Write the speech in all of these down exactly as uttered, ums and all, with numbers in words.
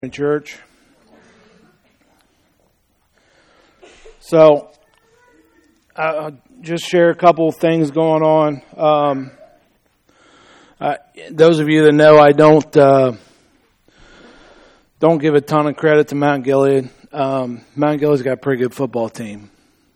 in church. So I'll just share a couple of things going on. Um, uh, those of you that know, I don't uh, don't give a ton of credit to Mount Gilead. Um, Mount Gilead's got a pretty good football team.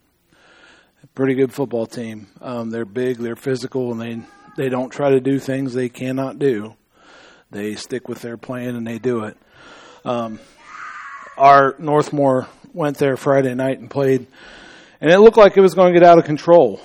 A pretty good football team. Um, they're big, they're physical, and they they don't try to do things they cannot do. They stick with their plan and they do it. Um, our Northmore went there Friday night and played, and it looked like it was going to get out of control.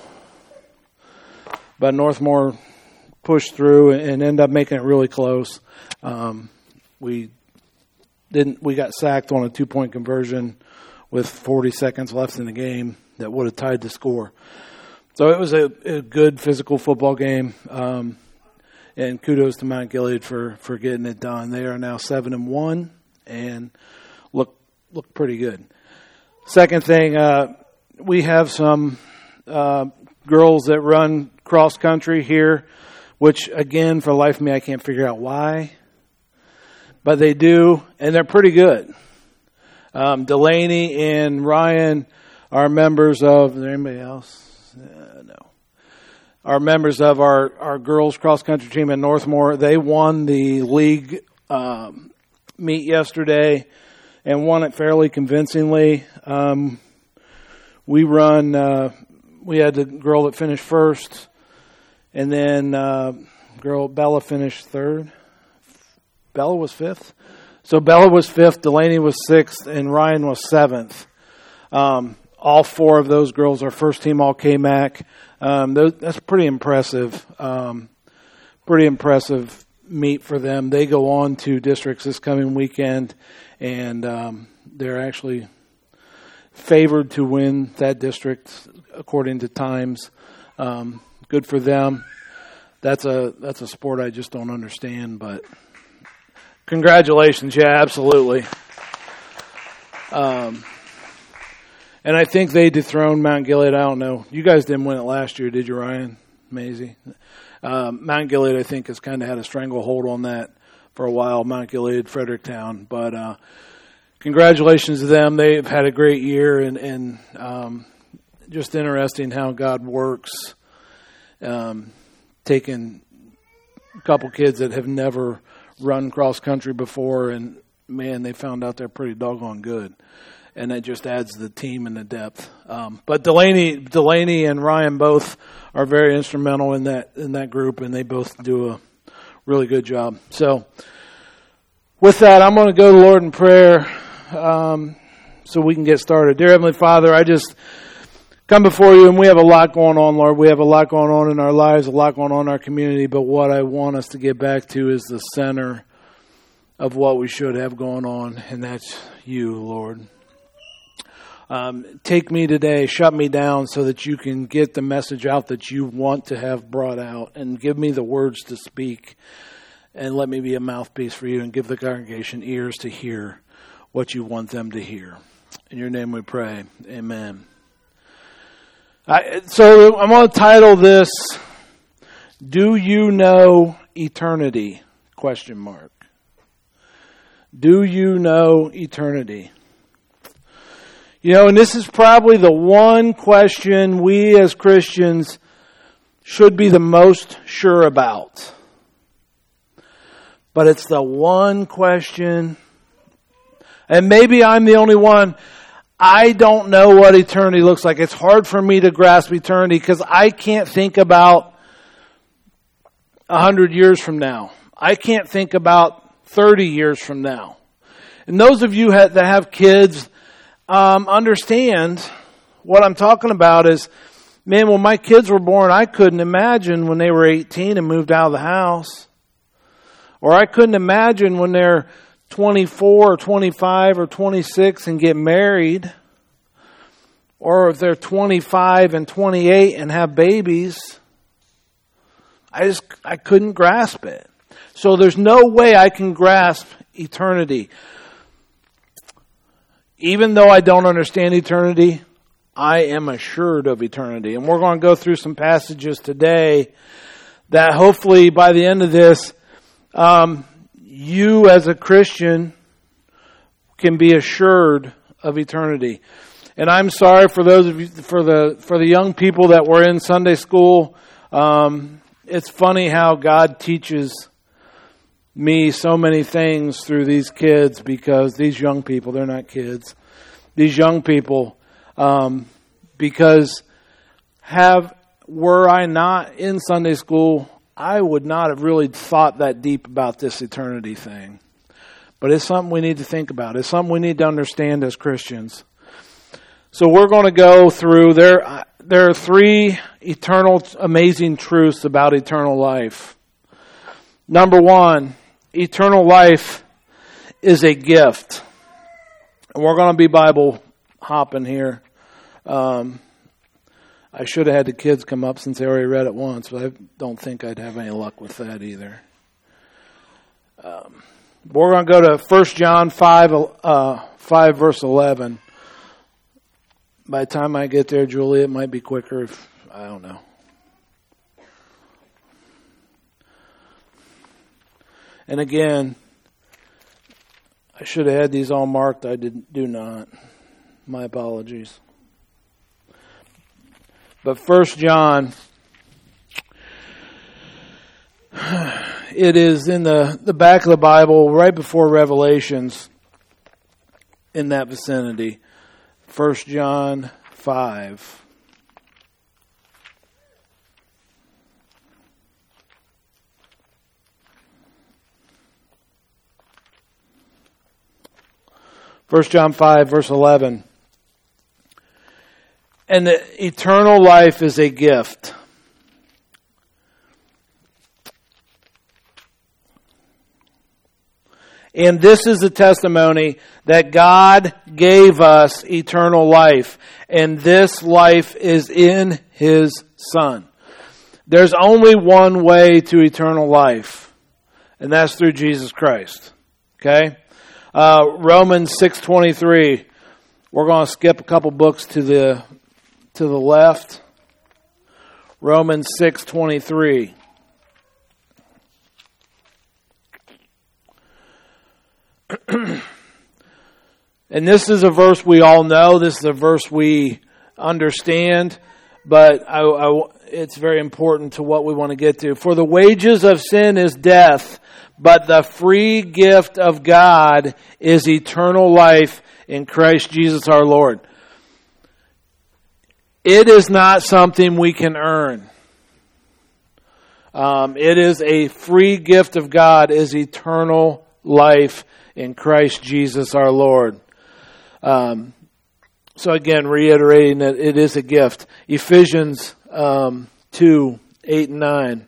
But Northmore pushed through and ended up making it really close. Um, we didn't. We got sacked on a two-point conversion with forty seconds left in the game that would have tied the score. So it was a, a good physical football game. Um, and kudos to Mount Gilead for, for getting it done. They are now seven and one and look look pretty good. Second thing, uh, we have some uh, girls that run cross country here, which again, for the life of me, I can't figure out why, but they do, and they're pretty good. Um, Delaney and Ryan are members of. Is there anybody else? Uh, no. Are members of our, our girls cross country team in Northmore. They won the league um, meet yesterday and won it fairly convincingly. Um, we run. Uh, we had the girl that finished first, and then uh, girl Bella finished third. Bella was fifth. So Bella was fifth, Delaney was sixth, and Ryan was seventh. Um, all four of those girls are first team all K M A C. Um, that's pretty impressive. Um, pretty impressive meet for them. They go on to districts this coming weekend, and um, they're actually favored to win that district according to times. Um, good for them. That's a that's a sport I just don't understand, but congratulations, yeah, absolutely. Um, And I think they dethroned Mount Gilead. I don't know. You guys didn't win it last year, did you, Ryan? Maisie? Um, Mount Gilead, I think, has kind of had a stranglehold on that for a while. Mount Gilead, Fredericktown. But uh, congratulations to them. They've had a great year, and, and um, just interesting how God works. Um, taking a couple kids that have never run cross country before, and, man, they found out they're pretty doggone good. And that just adds the team and the depth. Um, but Delaney, Delaney and Ryan both are very instrumental in that in that group, and they both do a really good job. So, with that, I'm going to go to the Lord in prayer um, so we can get started. Dear Heavenly Father, I just come before you, and we have a lot going on, Lord. We have a lot going on in our lives, a lot going on in our community. But what I want us to get back to is the center of what we should have going on, and that's you, Lord. Um, take me today, shut me down so that you can get the message out that you want to have brought out, and give me the words to speak, and let me be a mouthpiece for you, and give the congregation ears to hear what you want them to hear. In your name we pray. Amen. I, so I'm going to title this, Do You Know Eternity? Question mark. Do you know eternity? You know, and this is probably the one question we as Christians should be the most sure about. But it's the one question, and maybe I'm the only one. I don't know what eternity looks like. It's hard for me to grasp eternity because I can't think about a hundred years from now. I can't think about thirty years from now. And those of you that have kids, Um, understand what I'm talking about is, man, when my kids were born, I couldn't imagine when they were eighteen and moved out of the house. Or I couldn't imagine when they're twenty-four or twenty-five or twenty-six and get married. Or if they're twenty-five and twenty-eight and have babies. I just, I couldn't grasp it. So there's no way I can grasp eternity. Even though I don't understand eternity, I am assured of eternity. And we're going to go through some passages today that hopefully by the end of this, um, you as a Christian can be assured of eternity. And I'm sorry for those of you, for the for the young people that were in Sunday school. Um, it's funny how God teaches me so many things through these kids, because these young people, they're not kids, these young people, um, because have, were I not in Sunday school, I would not have really thought that deep about this eternity thing. But it's something we need to think about. It's something we need to understand as Christians. So we're going to go through, there, there are three eternal, amazing truths about eternal life. Number one, eternal life is a gift. And we're going to be Bible hopping here. Um, I should have had the kids come up since they already read it once, but I don't think I'd have any luck with that either. Um, we're going to go to First John five, uh, five, verse eleven. By the time I get there, Julie, it might be quicker. If, I don't know. And again, I should have had these all marked. I did, do not. My apologies. But First John, it is in the, the back of the Bible, right before Revelations, in that vicinity. First John five. First John five, verse eleven. And the eternal life is a gift. And this is the testimony that God gave us eternal life. And this life is in His Son. There's only one way to eternal life. And that's through Jesus Christ. Okay? Uh, Romans six twenty-three. We're going to skip a couple books to the to the left. Romans six twenty-three. And this is a verse we all know. This is a verse we understand, but I, I, it's very important to what we want to get to. For the wages of sin is death, but the free gift of God is eternal life in Christ Jesus our Lord. It is not something we can earn. Um, it is a free gift of God, is eternal life in Christ Jesus our Lord. Um, so again, reiterating that it is a gift. Ephesians um, two, eight and nine.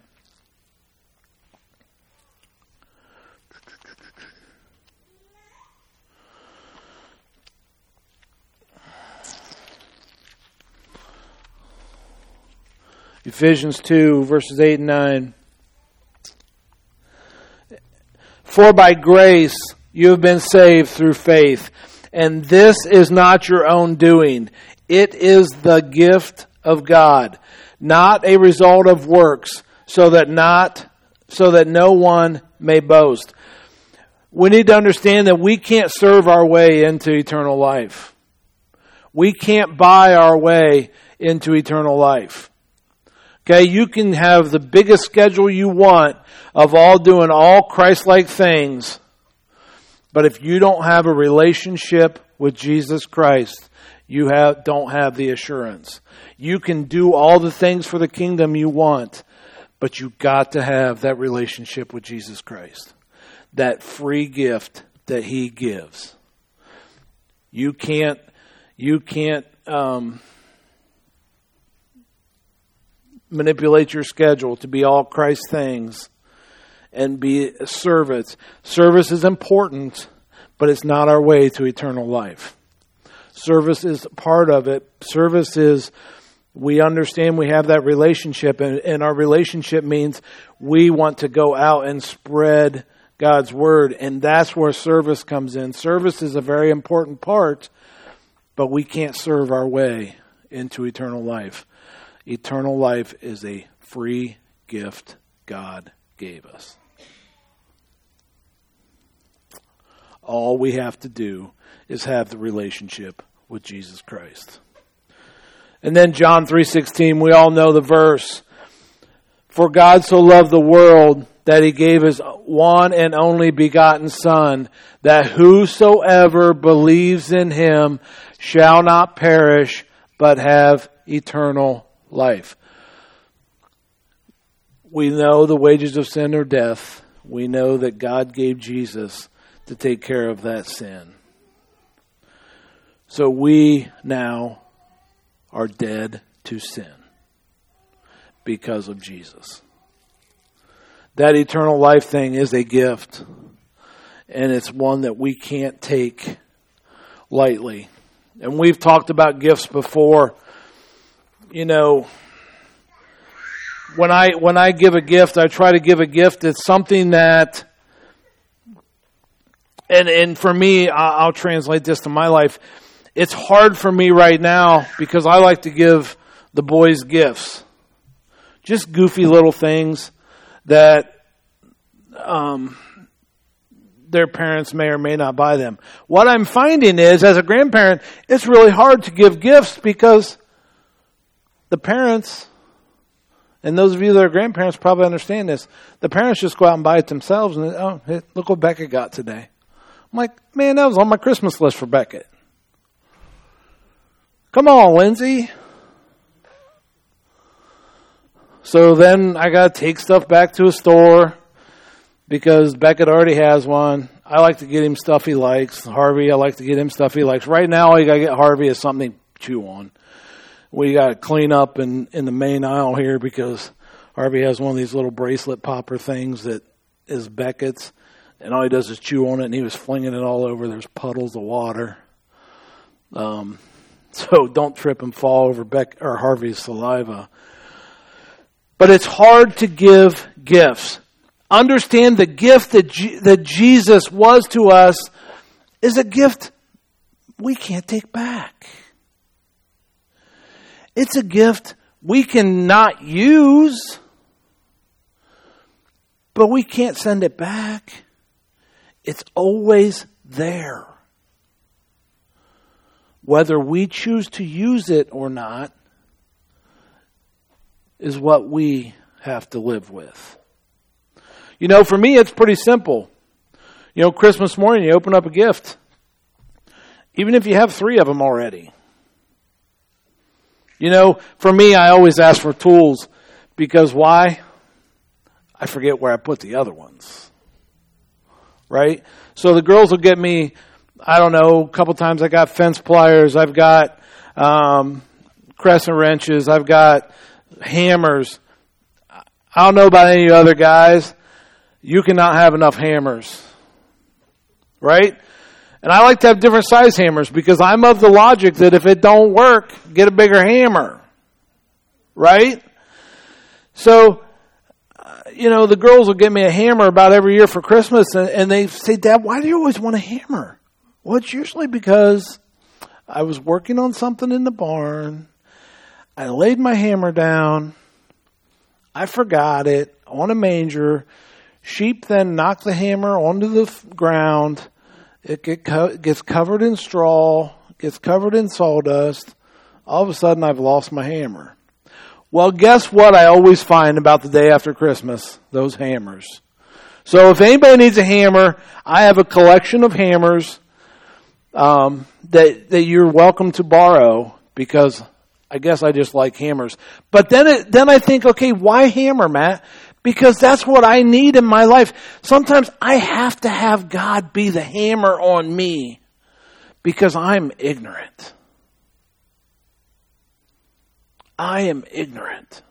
Ephesians two, verses eight and nine. For by grace you have been saved through faith, and this is not your own doing. It is the gift of God, not a result of works, so that not so that no one may boast. We need to understand that we can't serve our way into eternal life. We can't buy our way into eternal life. Okay, you can have the biggest schedule you want of all doing all Christ-like things, but if you don't have a relationship with Jesus Christ, you have don't have the assurance. You can do all the things for the kingdom you want, but you've got to have that relationship with Jesus Christ. That free gift that He gives. You can't, you can't um, manipulate your schedule to be all Christ things and be a service. Service is important, but it's not our way to eternal life. Service is part of it. Service is, we understand we have that relationship, and, and our relationship means we want to go out and spread God's word, and that's where service comes in. Service is a very important part, but we can't serve our way into eternal life. Eternal life is a free gift God gave us. All we have to do is have the relationship with Jesus Christ. And then John three sixteen, we all know the verse. For God so loved the world that he gave his one and only begotten Son, that whosoever believes in him shall not perish, but have eternal life. We know the wages of sin are death. We know that God gave Jesus to take care of that sin. So we now are dead to sin because of Jesus. That eternal life thing is a gift, and it's one that we can't take lightly. And we've talked about gifts before. You know, when I when I give a gift, I try to give a gift that's something that, and and for me, I'll translate this to my life. It's hard for me right now because I like to give the boys gifts. Just goofy little things that um, their parents may or may not buy them. What I'm finding is, as a grandparent, it's really hard to give gifts because the parents, and those of you that are grandparents probably understand this, the parents just go out and buy it themselves and, oh, hey, look what Beckett got today. I'm like, man, that was on my Christmas list for Beckett. Come on, Lindsay. So then I got to take stuff back to a store because Beckett already has one. I like to get him stuff he likes. Harvey, I like to get him stuff he likes. Right now, all you got to get Harvey is something to chew on. We got to clean up in, in the main aisle here because Harvey has one of these little bracelet popper things that is Beckett's. And all he does is chew on it, and he was flinging it all over. There's puddles of water. Um, so don't trip and fall over Beck or Harvey's saliva. But it's hard to give gifts. Understand the gift that G- that Jesus was to us is a gift we can't take back. It's a gift we cannot use, but we can't send it back. It's always there. Whether we choose to use it or not is what we have to live with. You know, for me, it's pretty simple. You know, Christmas morning, you open up a gift. Even if you have three of them already. You know, for me, I always ask for tools. Because why? I forget where I put the other ones. Right? So the girls will get me, I don't know, a couple times I got fence pliers. I've got um, crescent wrenches. I've got hammers. I don't know about any other guys. You cannot have enough hammers. Right? And I like to have different size hammers because I'm of the logic that if it don't work, get a bigger hammer. Right? So, uh, you know, the girls will get me a hammer about every year for Christmas and, and they say, Dad, why do you always want a hammer? Well, it's usually because I was working on something in the barn. I laid my hammer down. I forgot it on a manger. Sheep then knock the hammer onto the f- ground. It get co- gets covered in straw, gets covered in sawdust. All of a sudden, I've lost my hammer. Well, guess what I always find about the day after Christmas? Those hammers. So if anybody needs a hammer, I have a collection of hammers um, that, that you're welcome to borrow because I guess I just like hammers. But then it, then I think, okay, why hammer, Matt? Because that's what I need in my life. Sometimes I have to have God be the hammer on me because I'm ignorant. I am ignorant.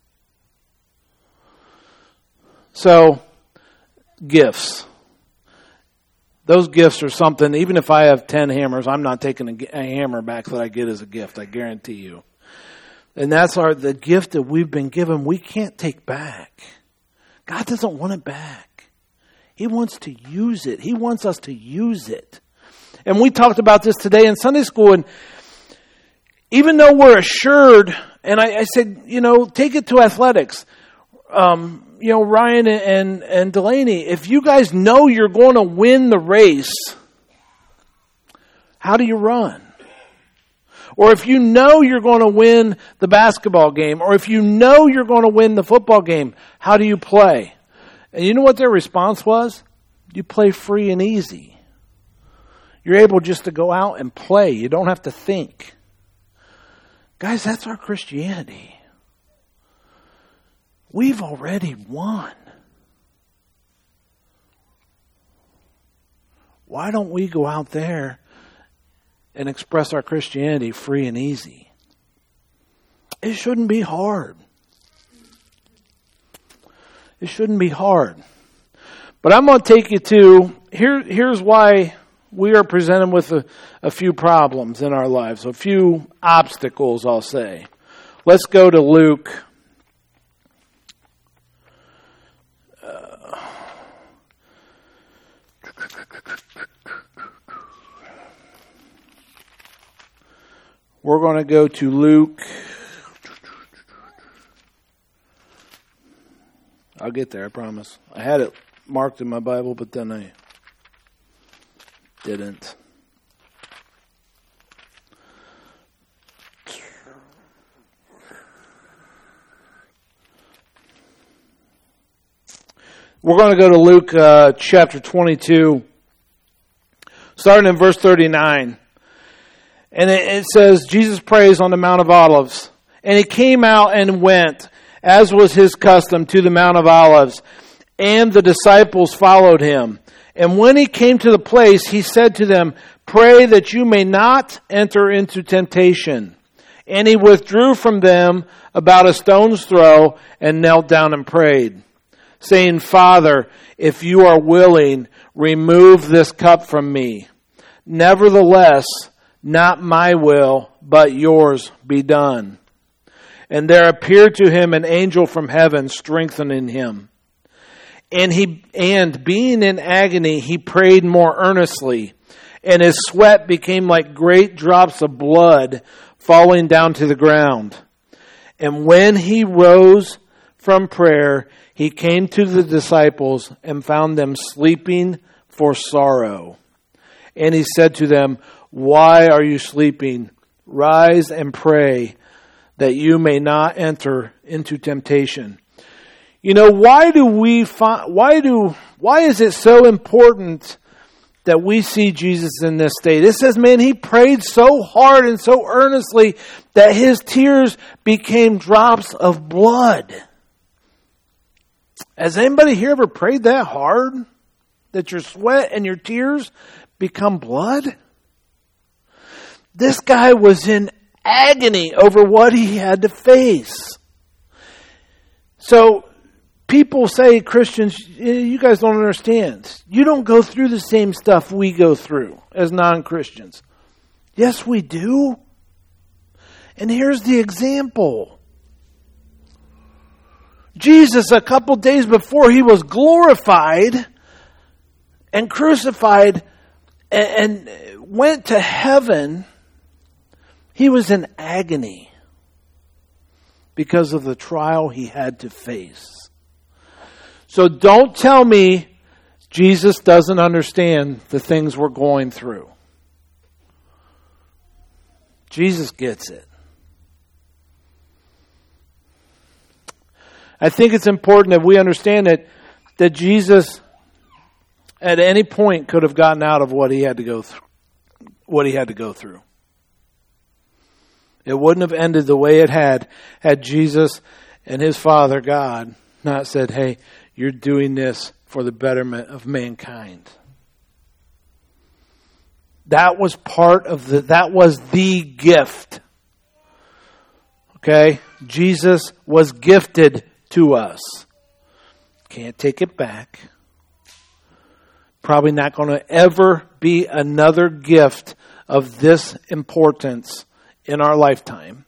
So, gifts. Those gifts are something, even if I have ten hammers, I'm not taking a, a hammer back that I get as a gift, I guarantee you. And that's our the gift that we've been given, we can't take back. God doesn't want it back. He wants to use it. He wants us to use it. And we talked about this today in Sunday school, and even though we're assured, and I, I said, you know, take it to athletics. Um, you know, Ryan and, and Delaney, if you guys know you're going to win the race, how do you run? Or if you know you're going to win the basketball game, or if you know you're going to win the football game, how do you play? And you know what their response was? You play free and easy. You're able just to go out and play. You don't have to think. Guys, that's our Christianity. We've already won. Why don't we go out there and express our Christianity free and easy? It shouldn't be hard. It shouldn't be hard. But I'm going to take you to, here, here's why we are presented with a, a few problems in our lives, a few obstacles, I'll say. Let's go to Luke. Uh, we're going to go to Luke. I'll get there, I promise. I had it marked in my Bible, but then I didn't. We're going to go to Luke uh, chapter twenty-two, starting in verse thirty-nine. And it, it says, Jesus prays on the Mount of Olives. And he came out and went, as was his custom, to the Mount of Olives. And the disciples followed him. And when he came to the place, he said to them, pray that you may not enter into temptation. And he withdrew from them about a stone's throw and knelt down and prayed, saying, Father, if you are willing, remove this cup from me. Nevertheless, not my will, but yours be done. And there appeared to him an angel from heaven, strengthening him. And he, and being in agony, he prayed more earnestly, and his sweat became like great drops of blood falling down to the ground. And when he rose from prayer, he came to the disciples and found them sleeping for sorrow. And he said to them, why are you sleeping? Rise and pray, that you may not enter into temptation. You know, why do we find, why do, why is it so important that we see Jesus in this state? It says, man, he prayed so hard and so earnestly that his tears became drops of blood. Has anybody here ever prayed that hard? That your sweat and your tears become blood? This guy was in agony over what he had to face. So, people say, Christians, you guys don't understand. You don't go through the same stuff we go through as non-Christians. Yes, we do. And here's the example. Jesus, a couple days before he was glorified and crucified and went to heaven, he was in agony because of the trial he had to face. So don't tell me Jesus doesn't understand the things we're going through. Jesus gets it. I think it's important that we understand that, that Jesus at any point could have gotten out of what he had to go through. What he had to go through. It wouldn't have ended the way it had had Jesus and his Father God not said, hey, you're doing this for the betterment of mankind. That was part of the, that was the gift. Okay? Jesus was gifted to us. Can't take it back. Probably not going to ever be another gift of this importance in our lifetime.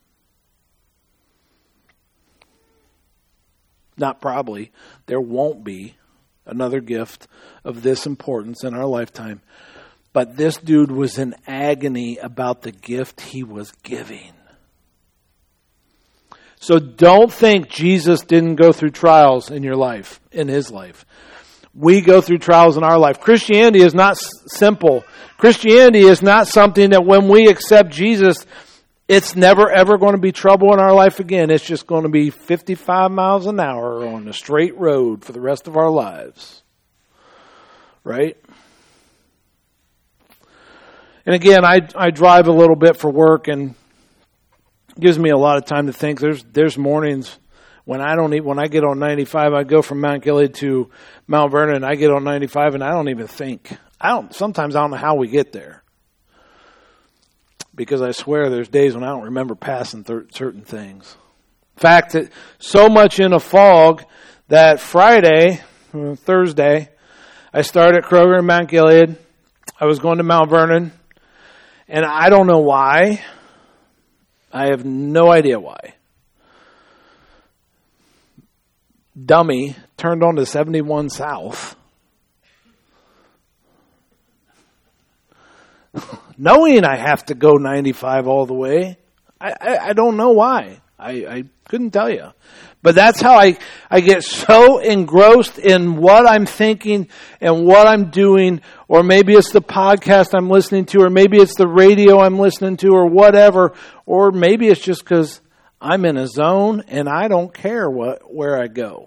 Not probably. There won't be another gift of this importance in our lifetime. But this dude was in agony about the gift he was giving. So don't think Jesus didn't go through trials in your life, in his life. We go through trials in our life. Christianity is not s- simple. Christianity is not something that when we accept Jesus, it's never ever going to be trouble in our life again. It's just going to be fifty-five miles an hour on a straight road for the rest of our lives. Right? And again, I I drive a little bit for work, and it gives me a lot of time to think. There's there's mornings when I don't even, when I get on ninety-five, I go from Mount Gilead to Mount Vernon. I get on ninety-five, and I don't even think. I don't. Sometimes I don't know how we get there, because I swear there's days when I don't remember passing th- certain things. In fact, that so much in a fog that Friday, uh, Thursday, I started at Kroger in Mount Gilead. I was going to Mount Vernon, and I don't know why. I have no idea why. Dummy turned on to seventy-one South. Knowing I have to go ninety-five all the way. I, I, I don't know why. I, I couldn't tell you. But that's how I, I get so engrossed in what I'm thinking and what I'm doing, or maybe it's the podcast I'm listening to, or maybe it's the radio I'm listening to, or whatever, or maybe it's just because I'm in a zone and I don't care what where I go.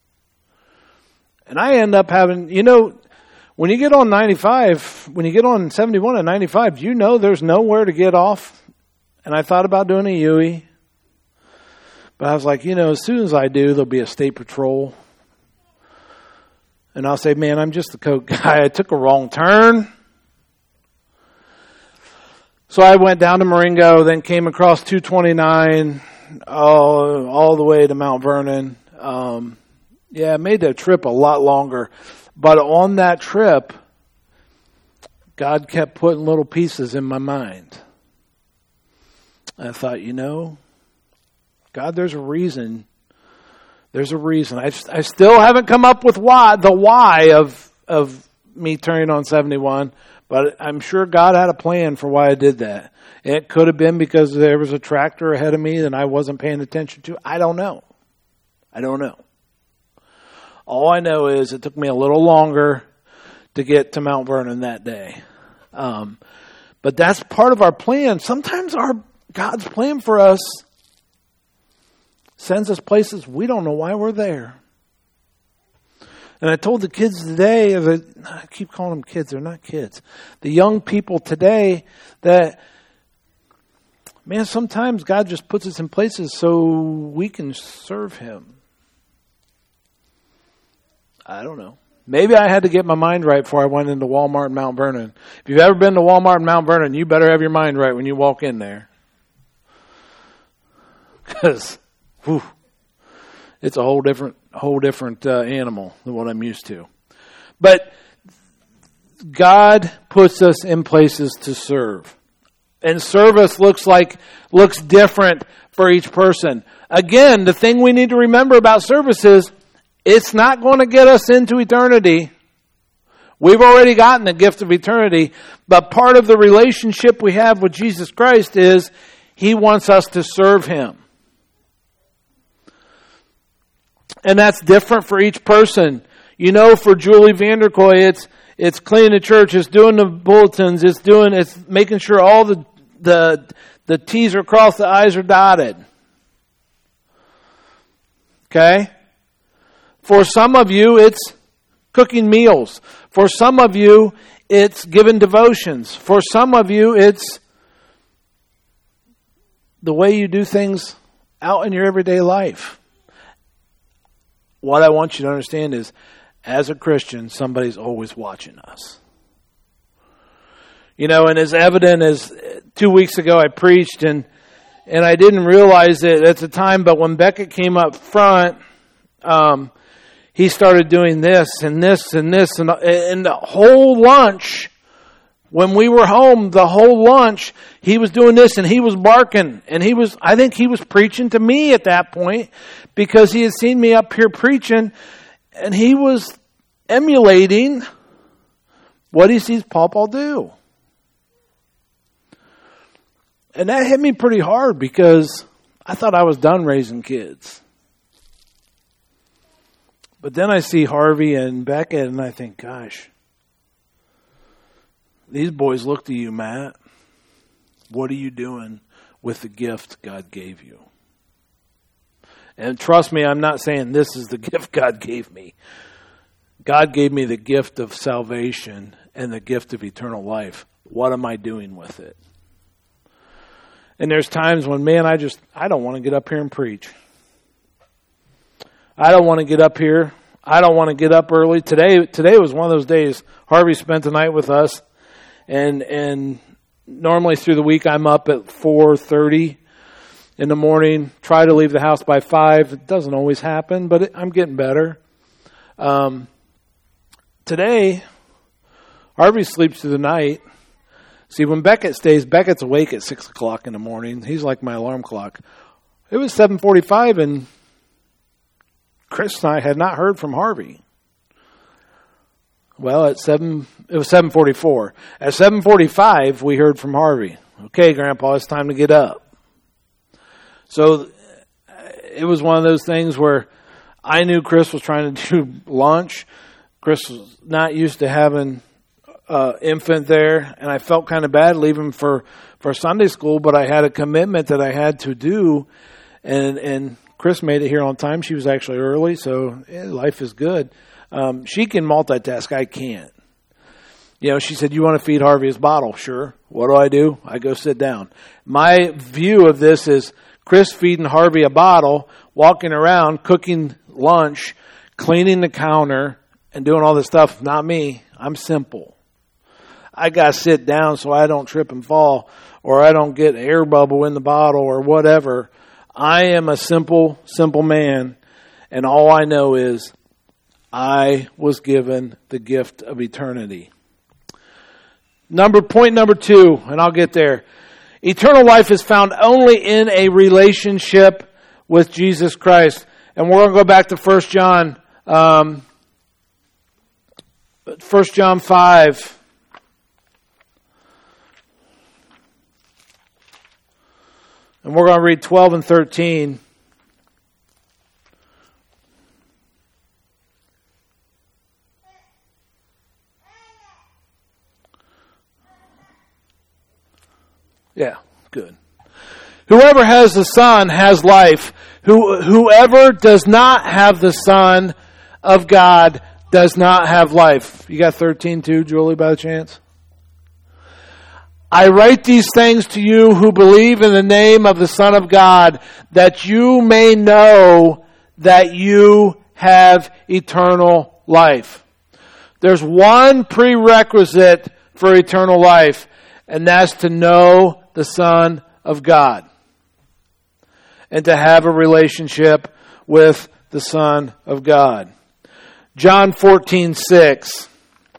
And I end up having, you know, when you get on ninety-five, when you get on seventy-one and ninety-five, you know there's nowhere to get off. And I thought about doing a U-E. But I was like, you know, as soon as I do, there'll be a state patrol. And I'll say, man, I'm just the coke guy. I took a wrong turn. So I went down to Marengo, then came across two twenty-nine, all, all the way to Mount Vernon. Um, yeah, it made the trip a lot longer. But on that trip, God kept putting little pieces in my mind. I thought, you know, God, there's a reason. There's a reason. I, I still haven't come up with why, the why of of me turning on seventy-one, but I'm sure God had a plan for why I did that. It could have been because there was a tractor ahead of me that I wasn't paying attention to. I don't know. I don't know. All I know is it took me a little longer to get to Mount Vernon that day. Um, but that's part of our plan. Sometimes our God's plan for us sends us places we don't know why we're there. And I told the kids today, I keep calling them kids, they're not kids. The young people today that, man, sometimes God just puts us in places so we can serve Him. I don't know. Maybe I had to get my mind right before I went into Walmart in Mount Vernon. If you've ever been to Walmart in Mount Vernon, you better have your mind right when you walk in there. Because, whew, it's a whole different, whole different uh, animal than what I'm used to. But God puts us in places to serve. And service looks like, looks different for each person. Again, the thing we need to remember about service is, it's not going to get us into eternity. We've already gotten the gift of eternity. But part of the relationship we have with Jesus Christ is He wants us to serve Him. And that's different for each person. You know, for Julie Vanderkoy, it's it's cleaning the church, it's doing the bulletins, it's doing it's making sure all the the the T's are crossed, the I's are dotted. Okay? For some of you, it's cooking meals. For some of you, it's giving devotions. For some of you, it's the way you do things out in your everyday life. What I want you to understand is, as a Christian, somebody's always watching us. You know, and as evident as two weeks ago I preached, and and I didn't realize it at the time, but when Beckett came up front, um, he started doing this and this and this and, and the whole lunch, when we were home, the whole lunch, he was doing this and he was barking. And he was, I think he was preaching to me at that point because he had seen me up here preaching and he was emulating what he sees Paul do. And that hit me pretty hard because I thought I was done raising kids. But then I see Harvey and Beckett, and I think, gosh, these boys look to you, Matt. What are you doing with the gift God gave you? And trust me, I'm not saying this is the gift God gave me. God gave me the gift of salvation and the gift of eternal life. What am I doing with it? And there's times when, man, I just, I don't want to get up here and preach. I don't want to get up here. I don't want to get up early. Today today was one of those days. Harvey spent the night with us. And and normally through the week I'm up at four thirty in the morning. Try to leave the house by five. It doesn't always happen, but it, I'm getting better. Um, today, Harvey sleeps through the night. See, when Beckett stays, Beckett's awake at six o'clock in the morning. He's like my alarm clock. It was seven forty-five, and Chris and I had not heard from Harvey. Well, at seven, it was seven forty-four. At seven forty-five, we heard from Harvey. Okay, Grandpa, it's time to get up. So it was one of those things where I knew Chris was trying to do lunch. Chris was not used to having uh, infant there, and I felt kind of bad leaving for, for Sunday school, but I had a commitment that I had to do, and and Chris made it here on time. She was actually early, so yeah, life is good. Um, she can multitask. I can't. You know, she said, you want to feed Harvey his bottle? Sure. What do I do? I go sit down. My view of this is Chris feeding Harvey a bottle, walking around, cooking lunch, cleaning the counter, and doing all this stuff. Not me. I'm simple. I got to sit down so I don't trip and fall, or I don't get air bubble in the bottle or whatever. I am a simple, simple man, and all I know is I was given the gift of eternity. Number point number two, and I'll get there. Eternal life is found only in a relationship with Jesus Christ. And we're going to go back to First John, um, First John five. And we're going to read twelve and thirteen. Yeah, good. Whoever has the Son has life. Who, whoever does not have the Son of God does not have life. You got thirteen too, Julie, by the chance? I write these things to you who believe in the name of the Son of God, that you may know that you have eternal life. There's one prerequisite for eternal life, and that's to know the Son of God and to have a relationship with the Son of God. John fourteen six.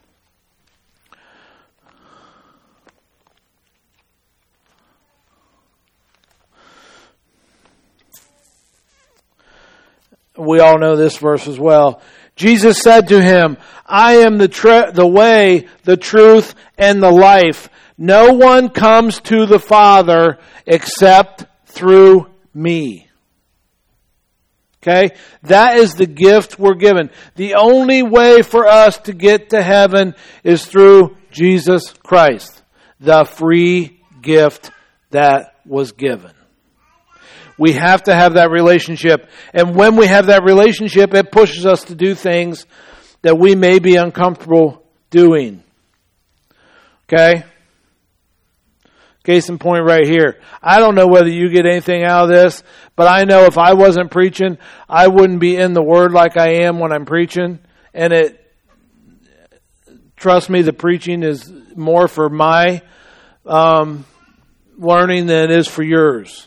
We all know this verse as well. Jesus said to him, I am the tr- the way, the truth, and the life. No one comes to the Father except through me. Okay? That is the gift we're given. The only way for us to get to heaven is through Jesus Christ. The free gift that was given. We have to have that relationship. And when we have that relationship, it pushes us to do things that we may be uncomfortable doing. Okay? Case in point right here. I don't know whether you get anything out of this, but I know if I wasn't preaching, I wouldn't be in the Word like I am when I'm preaching. And it, trust me, the preaching is more for my um, learning than it is for yours.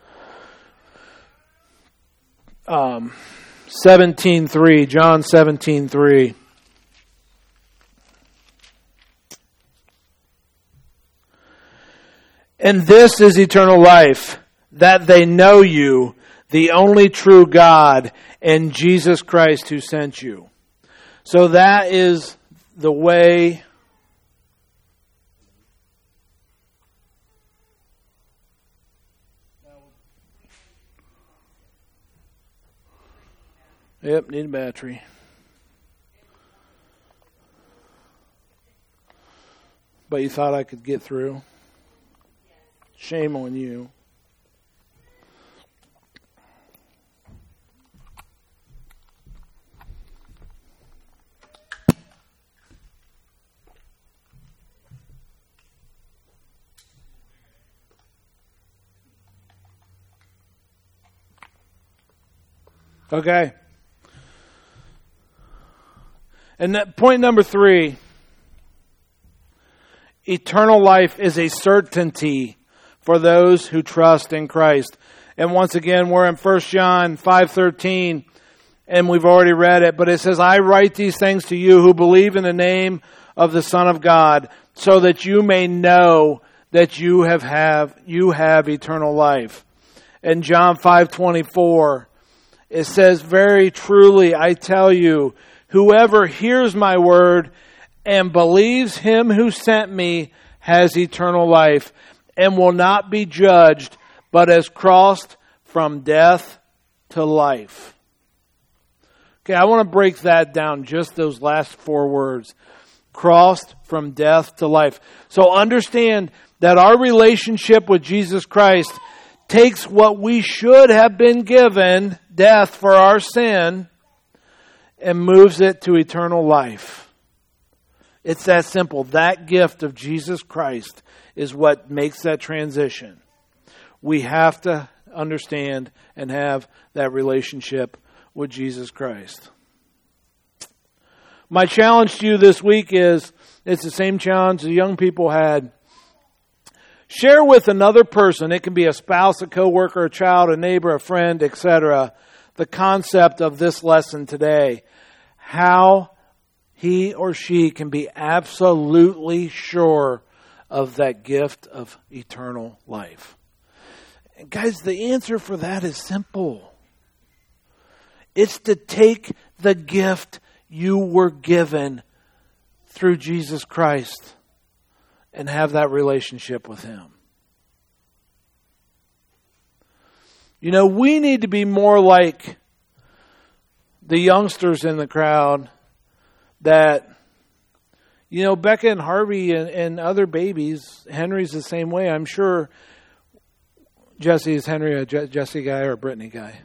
Um, seventeen three, John seventeen three. And this is eternal life, that they know you, the only true God, and Jesus Christ who sent you. So that is the way Yep, need a battery. But you thought I could get through? Shame on you. Okay. And that point number three, eternal life is a certainty for those who trust in Christ. And once again, we're in First John five thirteen, and we've already read it, but it says, I write these things to you who believe in the name of the Son of God, so that you may know that you have, have you have eternal life. In John five twenty-four, it says, very truly, I tell you, whoever hears my word and believes him who sent me has eternal life and will not be judged, but has crossed from death to life. Okay, I want to break that down, just those last four words. Crossed from death to life. So understand that our relationship with Jesus Christ takes what we should have been given, death for our sin, and moves it to eternal life. It's that simple. That gift of Jesus Christ is what makes that transition. We have to understand and have that relationship with Jesus Christ. My challenge to you this week is, it's the same challenge the young people had. Share with another person, it can be a spouse, a coworker, a child, a neighbor, a friend, et cetera, the concept of this lesson today. How he or she can be absolutely sure of that gift of eternal life. And guys, the answer for that is simple. It's to take the gift you were given through Jesus Christ and have that relationship with Him. You know, we need to be more like the youngsters in the crowd that, you know, Becca and Harvey and, and other babies, Henry's the same way. I'm sure Jesse, is Henry a Je- Jesse guy or a Brittany guy?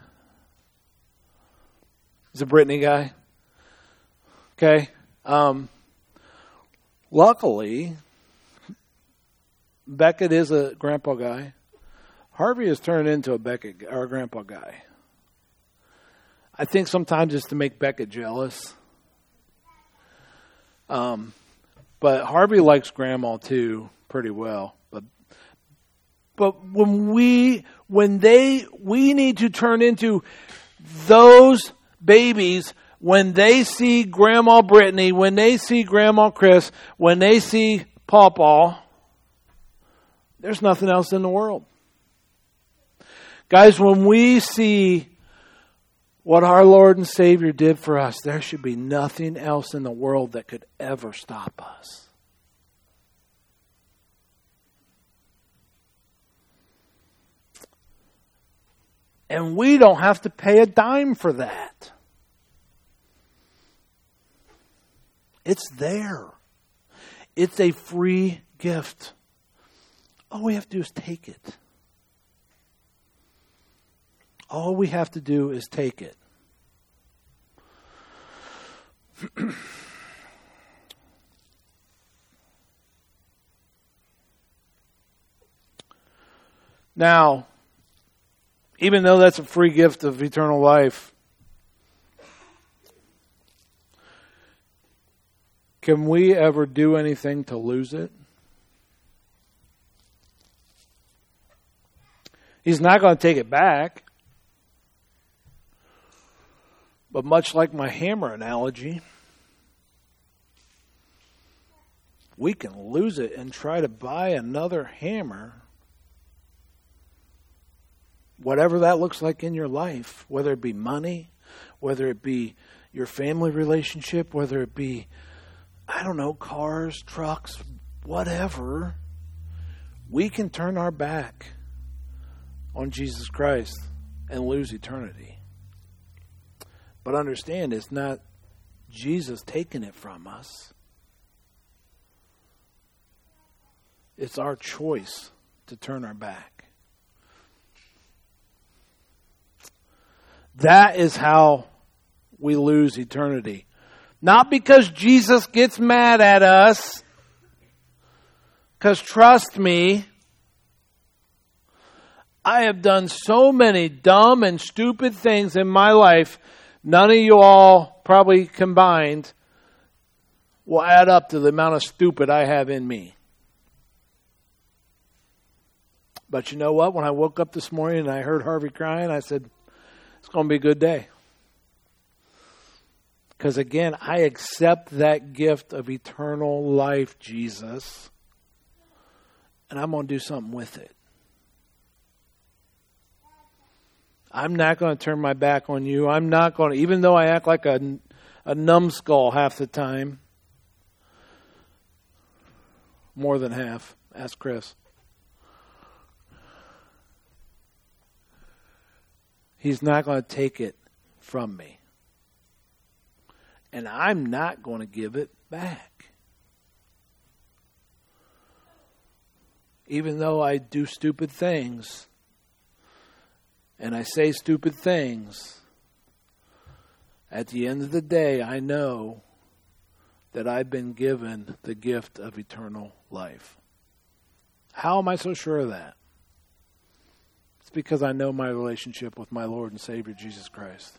He's a Brittany guy. Okay. Um, luckily, Beckett is a grandpa guy. Harvey has turned into a Beckett or a grandpa guy. I think sometimes it's to make Beckett jealous. Um, but Harvey likes grandma too pretty well. But but when we when they we need to turn into those babies when they see Grandma Brittany, when they see Grandma Chris, when they see Pawpaw. There's nothing else in the world. Guys, when we see what our Lord and Savior did for us, there should be nothing else in the world that could ever stop us. And we don't have to pay a dime for that. It's there. It's a free gift. All we have to do is take it. All we have to do is take it. Now, even though that's a free gift of eternal life, can we ever do anything to lose it? He's not going to take it back. But much like my hammer analogy, we can lose it and try to buy another hammer. Whatever that looks like in your life, whether it be money, whether it be your family relationship, whether it be, I don't know, cars, trucks, whatever, we can turn our back on Jesus Christ and lose eternity. But understand, it's not Jesus taking it from us. It's our choice to turn our back. That is how we lose eternity. Not because Jesus gets mad at us. Because trust me, I have done so many dumb and stupid things in my life, none of you all probably combined will add up to the amount of stupid I have in me. But you know what? When I woke up this morning and I heard Harvey crying, I said, it's going to be a good day. Because again, I accept that gift of eternal life, Jesus, and I'm going to do something with it. I'm not going to turn my back on you. I'm not going to, even though I act like a, a numbskull half the time. More than half. Ask Chris. He's not going to take it from me. And I'm not going to give it back. Even though I do stupid things, and I say stupid things, at the end of the day, I know that I've been given the gift of eternal life. How am I so sure of that? It's because I know my relationship with my Lord and Savior, Jesus Christ.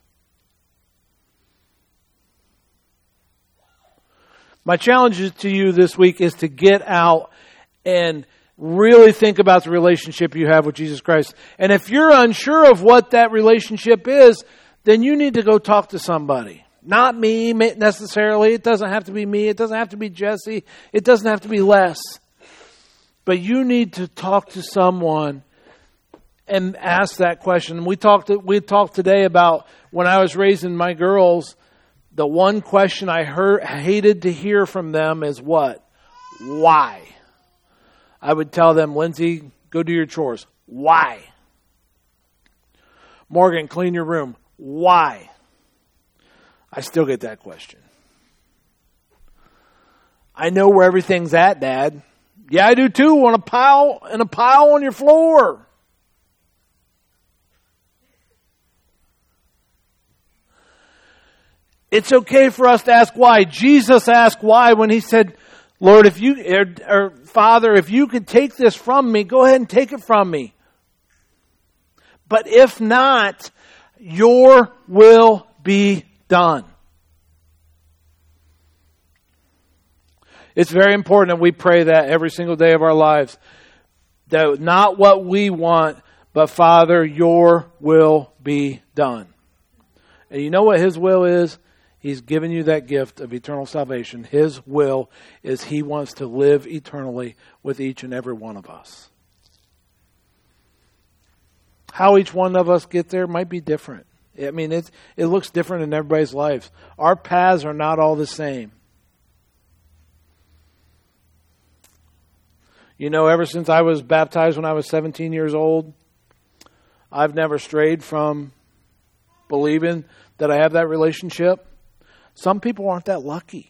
My challenge to you this week is to get out and really think about the relationship you have with Jesus Christ. And if you're unsure of what that relationship is, then you need to go talk to somebody. Not me necessarily. It doesn't have to be me. It doesn't have to be Jesse. It doesn't have to be Les. But you need to talk to someone and ask that question. We talked we talked today about when I was raising my girls, the one question I heard, hated to hear from them is what? Why? I would tell them, Lindsay, go do your chores. Why? Morgan, clean your room. Why? I still get that question. I know where everything's at, Dad. Yeah, I do too. On a pile, in a pile on your floor. It's okay for us to ask why. Jesus asked why when he said, Lord, if you, or, or Father, if you could take this from me, go ahead and take it from me. But if not, your will be done. It's very important that we pray that every single day of our lives. That not what we want, but Father, your will be done. And you know what his will is? He's given you that gift of eternal salvation. His will is he wants to live eternally with each and every one of us. How each one of us get there might be different. I mean, it's, it looks different in everybody's lives. Our paths are not all the same. You know, ever since I was baptized when I was seventeen years old, I've never strayed from believing that I have that relationship. Some people aren't that lucky.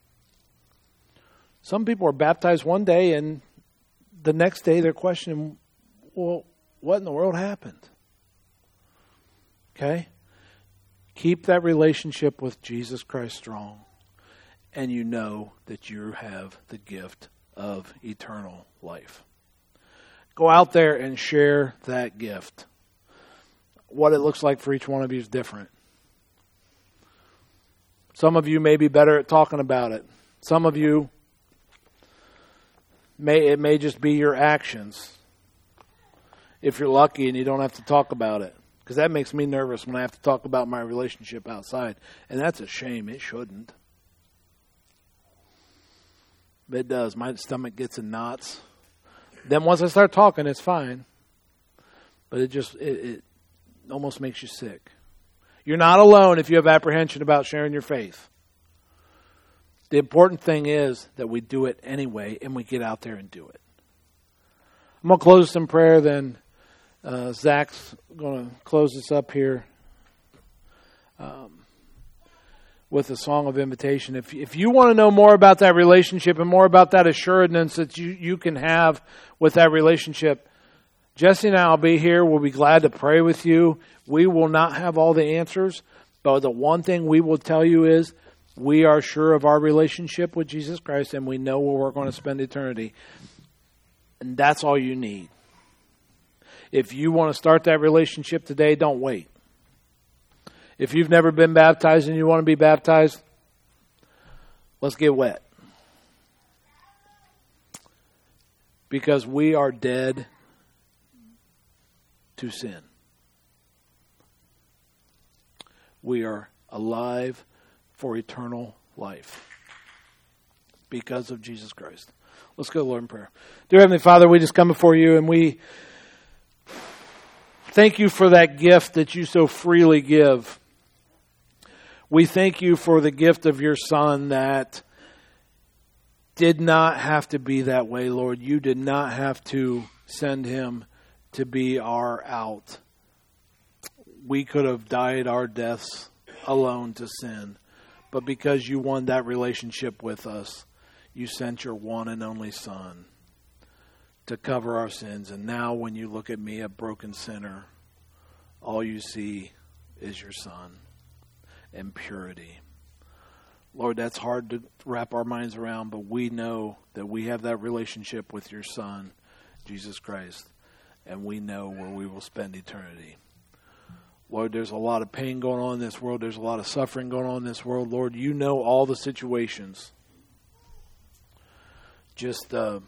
Some people are baptized one day and the next day they're questioning, well, what in the world happened? Okay? Keep that relationship with Jesus Christ strong, and you know that you have the gift of eternal life. Go out there and share that gift. What it looks like for each one of you is different. Some of you may be better at talking about it. Some of you, may it may just be your actions. If you're lucky and you don't have to talk about it. Because that makes me nervous when I have to talk about my relationship outside. And that's a shame. It shouldn't. But it does. My stomach gets in knots. Then once I start talking, it's fine. But it just, it, it almost makes you sick. You're not alone if you have apprehension about sharing your faith. The important thing is that we do it anyway and we get out there and do it. I'm going to close in prayer, then uh, Zach's going to close this up here. Um, with a song of invitation. If if you want to know more about that relationship and more about that assuredness that you, you can have with that relationship, Jesse and I will be here. We'll be glad to pray with you. We will not have all the answers, but the one thing we will tell you is we are sure of our relationship with Jesus Christ, and we know where we're going to spend eternity. And that's all you need. If you want to start that relationship today, don't wait. If you've never been baptized and you want to be baptized, let's get wet. Because we are dead to sin. We are alive for eternal life because of Jesus Christ. Let's go to the Lord in prayer. Dear Heavenly Father, we just come before you and we thank you for that gift that you so freely give. We thank you for the gift of your Son that did not have to be that way, Lord. You did not have to send him to be our out. We could have died our deaths alone to sin. But because you won that relationship with us, you sent your one and only Son to cover our sins. And now when you look at me, a broken sinner, all you see is your Son and purity. Lord, that's hard to wrap our minds around, but we know that we have that relationship with your Son, Jesus Christ, and we know where we will spend eternity. Lord, there's a lot of pain going on in this world. There's a lot of suffering going on in this world. Lord, you know all the situations. Just uh,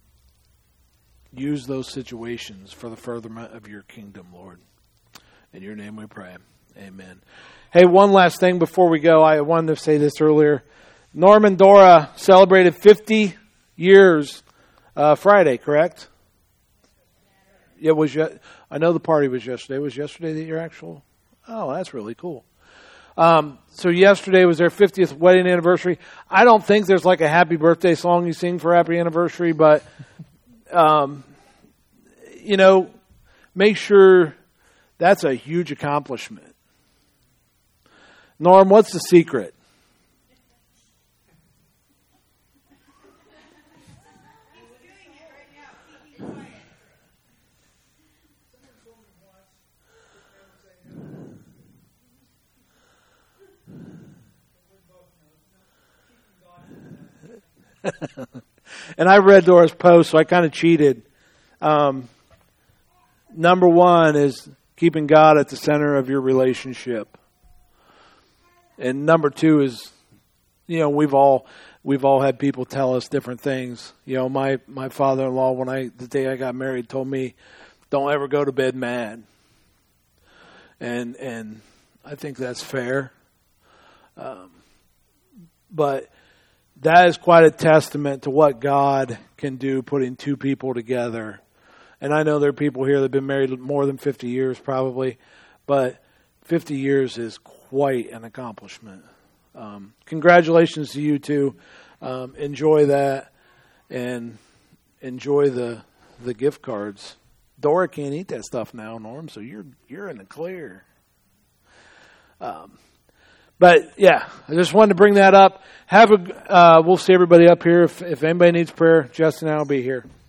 use those situations for the furtherment of your kingdom, Lord. In your name we pray. Amen. Hey, one last thing before we go. I wanted to say this earlier. Norm and Dora celebrated fifty years uh, Friday, correct? It was. I know the party was yesterday. Was yesterday the your actual? Oh, that's really cool. Um, so yesterday was their fiftieth wedding anniversary. I don't think there's like a happy birthday song you sing for happy anniversary, but um, you know, make sure that's a huge accomplishment. Norm, what's the secret? And I read Dora's post, so I kind of cheated. Um, number one is keeping God at the center of your relationship. And number two is, you know, we've all we've all had people tell us different things. You know, my, my father-in-law, when I the day I got married, told me, "Don't ever go to bed mad." And and I think that's fair. Um, but that is quite a testament to what God can do, putting two people together. And I know there are people here that have been married more than fifty years, probably, but fifty years is quite an accomplishment. Um, congratulations to you two. Um, enjoy that and enjoy the the gift cards. Dora can't eat that stuff now, Norm, so you're you're in the clear. Um, but yeah, I just wanted to bring that up. Have a. Uh, we'll see everybody up here. If if anybody needs prayer, Justin and I will be here.